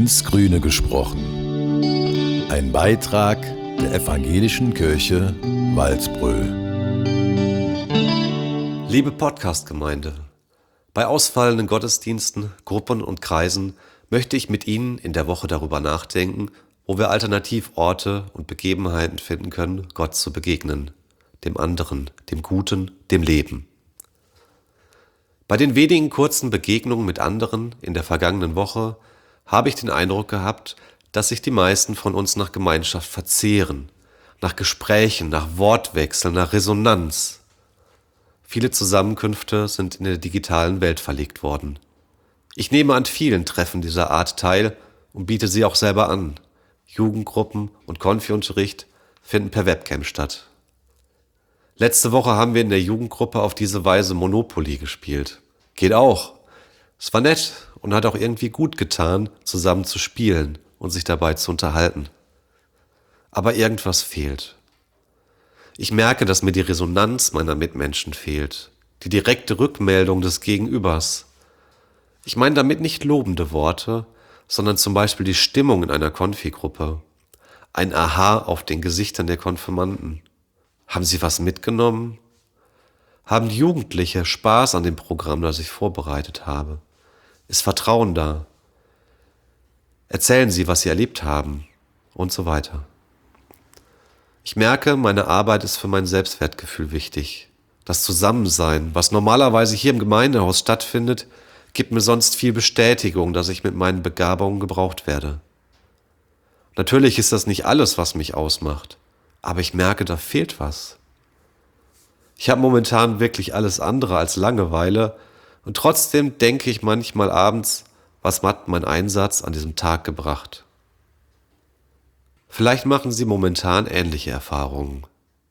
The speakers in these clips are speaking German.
ins Grüne gesprochen. Ein Beitrag der Evangelischen Kirche Walsbröl. Liebe Podcast-Gemeinde, bei ausfallenden Gottesdiensten, Gruppen und Kreisen möchte ich mit Ihnen in der Woche darüber nachdenken, wo wir Alternativorte und Begebenheiten finden können, Gott zu begegnen, dem anderen, dem Guten, dem Leben. Bei den wenigen kurzen Begegnungen mit anderen in der vergangenen Woche habe ich den Eindruck gehabt, dass sich die meisten von uns nach Gemeinschaft verzehren, nach Gesprächen, nach Wortwechseln, nach Resonanz. Viele Zusammenkünfte sind in der digitalen Welt verlegt worden. Ich nehme an vielen Treffen dieser Art teil und biete sie auch selber an. Jugendgruppen und Konfi-Unterricht finden per Webcam statt. Letzte Woche haben wir in der Jugendgruppe auf diese Weise Monopoly gespielt. Geht auch. Es war nett und hat auch irgendwie gut getan, zusammen zu spielen und sich dabei zu unterhalten. Aber irgendwas fehlt. Ich merke, dass mir die Resonanz meiner Mitmenschen fehlt, die direkte Rückmeldung des Gegenübers. Ich meine damit nicht lobende Worte, sondern zum Beispiel die Stimmung in einer Konfi-Gruppe. Ein Aha auf den Gesichtern der Konfirmanden. Haben sie was mitgenommen? Haben die Jugendliche Spaß an dem Programm, das ich vorbereitet habe? Ist Vertrauen da? Erzählen sie, was sie erlebt haben? Und so weiter. Ich merke, meine Arbeit ist für mein Selbstwertgefühl wichtig. Das Zusammensein, was normalerweise hier im Gemeindehaus stattfindet, gibt mir sonst viel Bestätigung, dass ich mit meinen Begabungen gebraucht werde. Natürlich ist das nicht alles, was mich ausmacht. Aber ich merke, da fehlt was. Ich habe momentan wirklich alles andere als Langeweile und trotzdem denke ich manchmal abends, was hat mein Einsatz an diesem Tag gebracht? Vielleicht machen Sie momentan ähnliche Erfahrungen.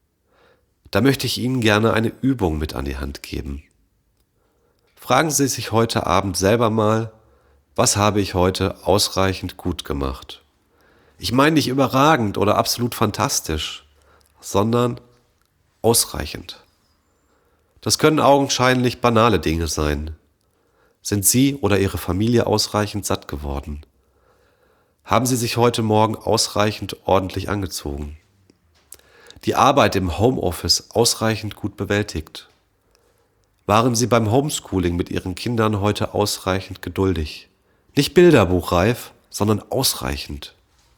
Da möchte ich Ihnen gerne eine Übung mit an die Hand geben. Fragen Sie sich heute Abend selber mal, was habe ich heute ausreichend gut gemacht? Ich meine nicht überragend oder absolut fantastisch, sondern ausreichend. Das können augenscheinlich banale Dinge sein. Sind Sie oder Ihre Familie ausreichend satt geworden? Haben Sie sich heute Morgen ausreichend ordentlich angezogen? Die Arbeit im Homeoffice ausreichend gut bewältigt? Waren Sie beim Homeschooling mit Ihren Kindern heute ausreichend geduldig? Nicht bilderbuchreif, sondern ausreichend.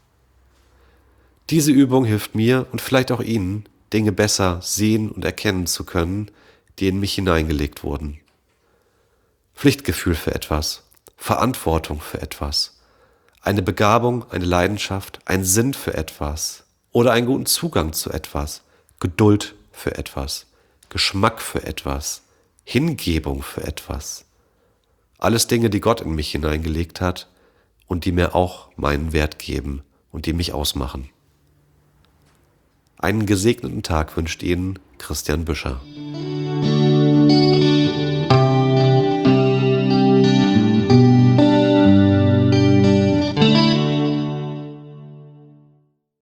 Diese Übung hilft mir und vielleicht auch Ihnen, Dinge besser sehen und erkennen zu können, die in mich hineingelegt wurden. Pflichtgefühl für etwas, Verantwortung für etwas, eine Begabung, eine Leidenschaft, ein Sinn für etwas oder einen guten Zugang zu etwas, Geduld für etwas, Geschmack für etwas, Hingebung für etwas. Alles Dinge, die Gott in mich hineingelegt hat und die mir auch meinen Wert geben und die mich ausmachen. Einen gesegneten Tag wünscht Ihnen Christian Büscher.